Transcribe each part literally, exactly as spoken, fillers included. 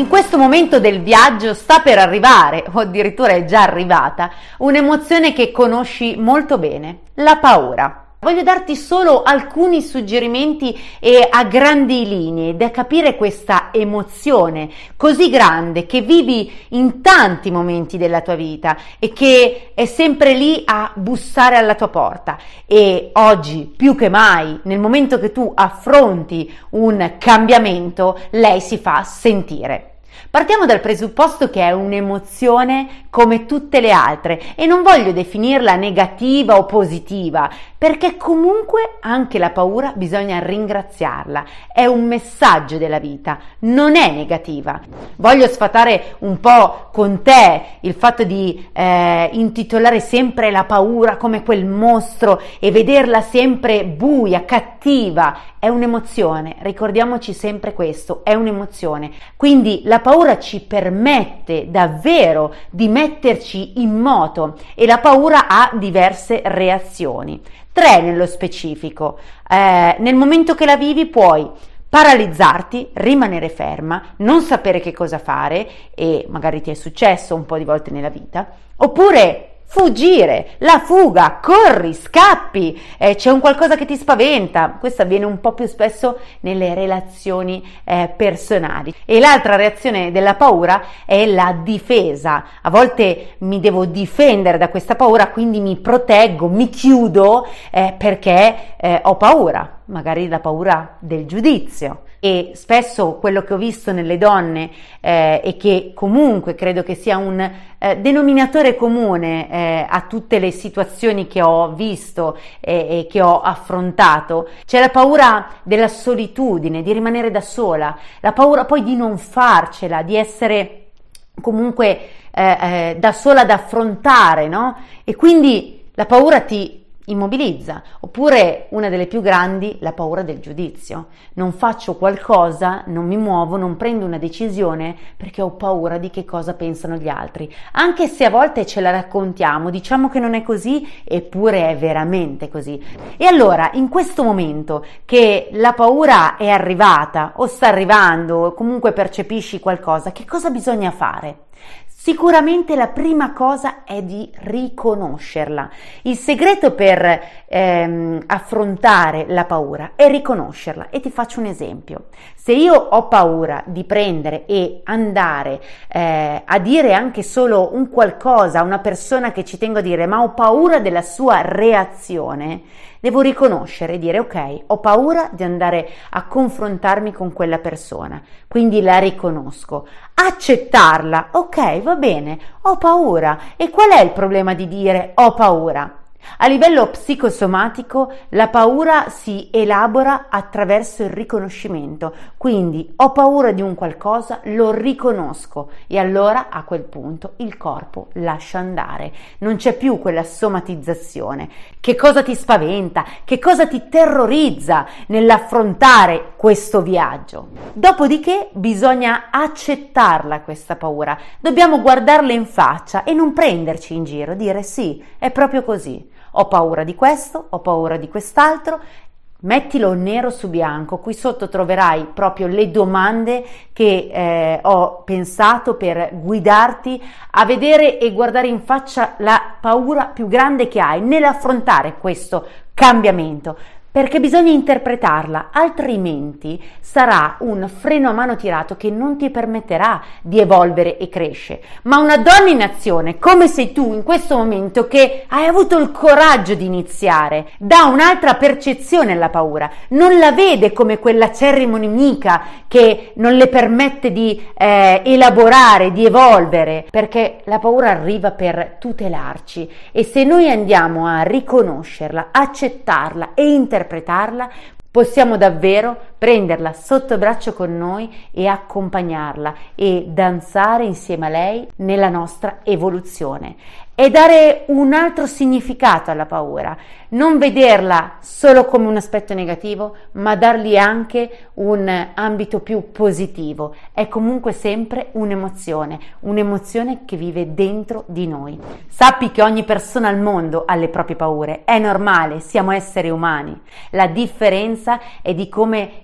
In questo momento del viaggio sta per arrivare, o addirittura è già arrivata, un'emozione che conosci molto bene, la paura. Voglio darti solo alcuni suggerimenti e a grandi linee da capire questa emozione così grande che vivi in tanti momenti della tua vita e che è sempre lì a bussare alla tua porta. E oggi più che mai, nel momento che tu affronti un cambiamento, lei si fa sentire. Partiamo dal presupposto che è un'emozione come tutte le altre e non voglio definirla negativa o positiva, perché comunque anche la paura bisogna ringraziarla, è un messaggio della vita, non è negativa. Voglio sfatare un po' con te il fatto di eh, intitolare sempre la paura come quel mostro e vederla sempre buia, cattiva. È un'emozione, ricordiamoci sempre questo, è un'emozione. Quindi la paura ci permette davvero di metterci in moto e la paura ha diverse reazioni. Tre nello specifico. Eh, nel momento che la vivi puoi paralizzarti, rimanere ferma, non sapere che cosa fare, e magari ti è successo un po' di volte nella vita, oppure fuggire, la fuga, corri, scappi, eh, c'è un qualcosa che ti spaventa. Questo avviene un po' più spesso nelle relazioni eh, personali. E l'altra reazione della paura è la difesa. A volte mi devo difendere da questa paura, quindi mi proteggo, mi chiudo eh, perché eh, ho paura, magari la paura del giudizio. E spesso quello che ho visto nelle donne eh, e che comunque credo che sia un eh, denominatore comune eh, a tutte le situazioni che ho visto e, e che ho affrontato, c'è la paura della solitudine, di rimanere da sola, la paura poi di non farcela, di essere comunque eh, eh, da sola ad affrontare, no? E quindi la paura ti immobilizza. Oppure una delle più grandi, la paura del giudizio. Non faccio qualcosa, non mi muovo, non prendo una decisione perché ho paura di che cosa pensano gli altri. Anche se a volte ce la raccontiamo, diciamo che non è così, eppure è veramente così. E allora, in questo momento che la paura è arrivata o sta arrivando o comunque percepisci qualcosa, che cosa bisogna fare? Sicuramente la prima cosa è di riconoscerla. Il segreto per ehm, affrontare la paura è riconoscerla, e ti faccio un esempio. Se io ho paura di prendere e andare eh, a dire anche solo un qualcosa a una persona che ci tengo a dire, ma ho paura della sua reazione, devo riconoscere e dire ok, ho paura di andare a confrontarmi con quella persona, quindi la riconosco. Accettarla, ok, va bene, ho paura. E qual è il problema di dire ho paura? A livello psicosomatico la paura si elabora attraverso il riconoscimento, quindi ho paura di un qualcosa, lo riconosco e allora a quel punto il corpo lascia andare, non c'è più quella somatizzazione. Che cosa ti spaventa? Che cosa ti terrorizza nell'affrontare questo viaggio? Dopodiché bisogna accettarla questa paura, dobbiamo guardarla in faccia e non prenderci in giro, dire sì, è proprio così. Ho paura di questo, ho paura di quest'altro, mettilo nero su bianco, qui sotto troverai proprio le domande che eh, ho pensato per guidarti a vedere e guardare in faccia la paura più grande che hai nell'affrontare questo cambiamento. Perché bisogna interpretarla, altrimenti sarà un freno a mano tirato che non ti permetterà di evolvere e crescere. Ma una donna in azione, come sei tu in questo momento, che hai avuto il coraggio di iniziare, dà un'altra percezione alla paura, non la vede come quella acerrima nemica che non le permette di eh, elaborare, di evolvere, perché la paura arriva per tutelarci e se noi andiamo a riconoscerla, accettarla e interpretarla, interpretarla, possiamo davvero prenderla sotto braccio con noi e accompagnarla e danzare insieme a lei nella nostra evoluzione e dare un altro significato alla paura, non vederla solo come un aspetto negativo, ma dargli anche un ambito più positivo. È comunque sempre un'emozione, un'emozione che vive dentro di noi. Sappi che ogni persona al mondo ha le proprie paure, è normale, siamo esseri umani. La differenza è di come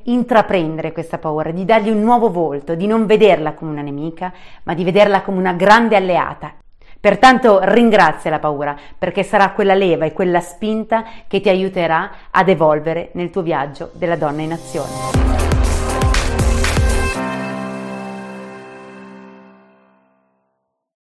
intraprendere questa paura, di dargli un nuovo volto, di non vederla come una nemica, ma di vederla come una grande alleata. Pertanto ringrazia la paura, perché sarà quella leva e quella spinta che ti aiuterà ad evolvere nel tuo viaggio della donna in azione.